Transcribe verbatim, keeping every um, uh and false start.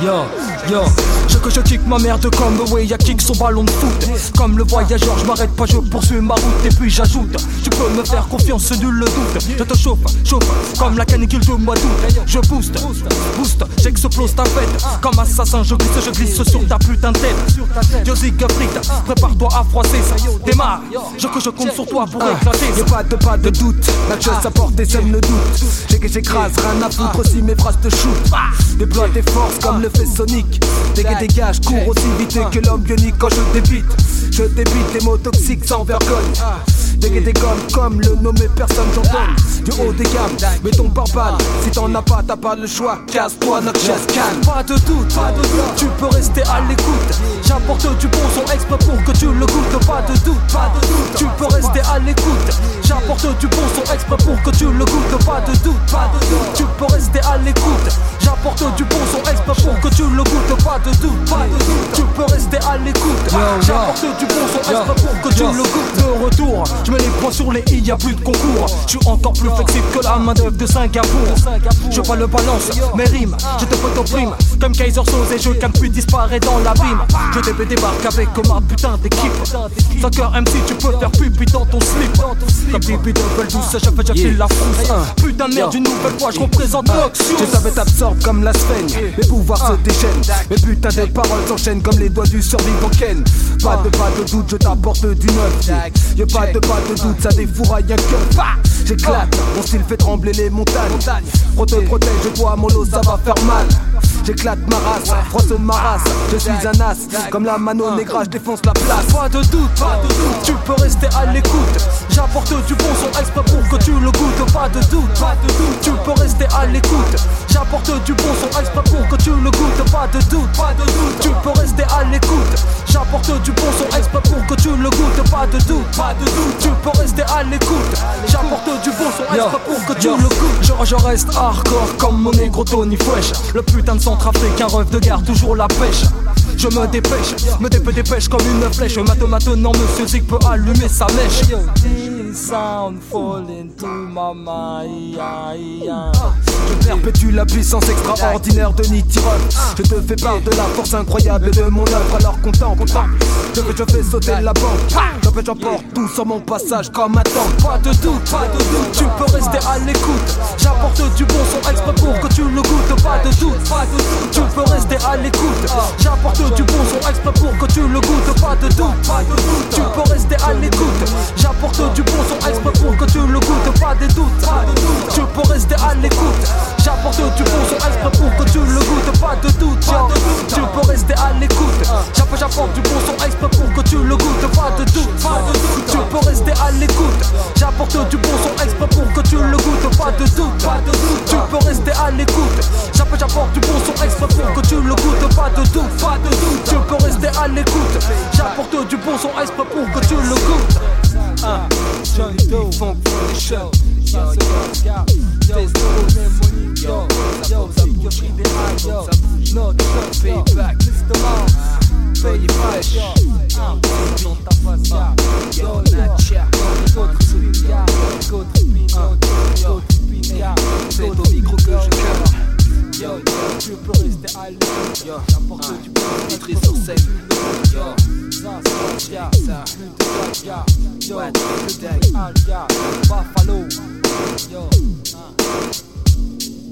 Yo, yo. Je que je kick ma merde comme Way a kick son ballon de foot. Comme le voyageur, je m'arrête pas, je poursuis ma route. Et puis j'ajoute, tu peux me faire confiance, nul le doute. Je te chauffe, chauffe, comme la canicule du mois d'août. Je booste, booste, j'explose ta fête. Comme assassin, je glisse, je glisse sur ta putain de tête. Yo Siegfried, prépare-toi à froisser, ça démarre. Je que je compte sur toi pour éclater. Y'a pas de pas de doute, la chose à porter sème le doute. J'ai que j'écrase, rien à foutre si mes phrases te shootent. Déploie tes forces comme le fait Sonic. Dégage, dégage, cours aussi vite que l'homme bionique quand je débite. Je débite les mots toxiques sans vergogne. Dégage des gommes comme le nommé personne j'en donne. Du haut des gammes, mets ton pare-balles. Si t'en as pas, t'as pas le choix. Casse-toi, notre chaise calme. Pas de doute, pas de doute, tu peux rester à l'écoute. J'apporte du bon son exprès pour que tu le goûtes. Pas de doute, pas de doute, tu peux rester à l'écoute. J'apporte du bon son exprès pour que tu le goûtes. Pas de doute, pas de doute, tu peux rester à l'écoute. J'apporte du bon son exprès pour que tu le goûtes. Pas de doute, pas de doute, tu peux rester à l'écoute. J'apporte du bon son exprès pour que tu le goûtes. De retour, je mets les points sur les i, y'a plus de concours. Je suis encore plus flexible que la main d'œuvre de Singapour. Je pas le balance, mes rimes, je te photogrime. Comme Kaiser Soze et je calme puis disparaît dans l'abîme. Je te débarque avec ma putain d'équipe. Soccer M C, tu peux faire pipi dans ton slip. Comme des double douce, je fais j'affile la frousse. Putain de merde, une nouvelle fois, je représente Noxious. Je savais t'absorbe comme la sphène. Mes pouvoirs se déchaînent. Mes putains de paroles s'enchaînent comme les doigts du survivant Ken. Pas de pas de doute, je t'apporte du neuf. Y'a pas de pas de doute, ça défouraille un cœur. J'éclate, mon style fait trembler les montagnes. Pro te protège, toi mollo, ça va faire mal. J'éclate ma race, froisse ma race. Je suis un as, comme la mano négra, je défonce la place. Pas de doute, pas de doute, tu peux rester à l'écoute. J'apporte du bon son exprès pour que tu le goûtes. Pas de doute, pas de doute, tu peux rester à l'écoute. J'apporte du bon son exprès pour que tu le goûtes. Pas de doute, pas de doute, tu peux rester à l'écoute. J'apporte du bon son exprès pour que tu le goûtes. Pas de doute, pas de doute, tu peux rester à l'écoute. J'apporte du bon son exprès pour que tu le goûtes. Je, je reste hardcore comme mon négro Tony Fresh. Le putain de centrafricain rêve de guerre, toujours la pêche. Je me dépêche, me dépêche, dépêche comme une flèche. Maintenant, maintenant, monsieur Zig peut allumer sa mèche. Sound falling to my mind. Je perpétue la puissance extraordinaire de Nitirol. Je te fais part de la force incroyable de mon œuvre, alors contemple. Je que je fais sauter la banque. J'empêche, j'emporte tout sur mon passage comme un tank. Pas de doute, pas de doute, tu peux rester à l'écoute. J'apporte du bon son exprès pour que tu le goûtes. Pas de doute, pas de doute, tu peux rester à l'écoute. J'apporte du bon son exprès pour que tu le goûtes. Pas de doute, pas de doute, tu peux rester à l'écoute. J'apporte du bon son exprès pour que tu le goûtes. Pas de doute, pas de doute, tu peux rester à l'écoute. J'apporte du bon son exprès pour que tu le goûtes. Pas de doute, pas de doute, tu peux rester à l'écoute. J'apporte du bon son exprès pour que tu le goûtes. Pas de doute, pas de doute, tu peux rester à l'écoute. J'apporte du bon son exprès pour que tu le goûtes. Pas de doute, pas de doute, tu peux rester à l'écoute. J'apporte du bon son exprès pour que tu le goûtes. Pas de doute, pas de doute, tu peux rester à l'écoute. J'apporte du bon son exprès pour que tu le goûtes. Uh, Johnny Doe, Funk for the show. Yo, yo, yo, yo, yo, ça bouge, yo, ça bouge, no, payback, Mister Mouse, pay your fresh, dans ta face, yo, Nacha, go tripin, go tripin, go tripin, c'est au micro que je cœur. Yo, yo, tu peux rester à l'écoute. Yo, j'apporte du bon titré sur scène. Yo, ça, ça, ya, ça, ya, yo, le deck, Alga, Buffalo. Yo, ah.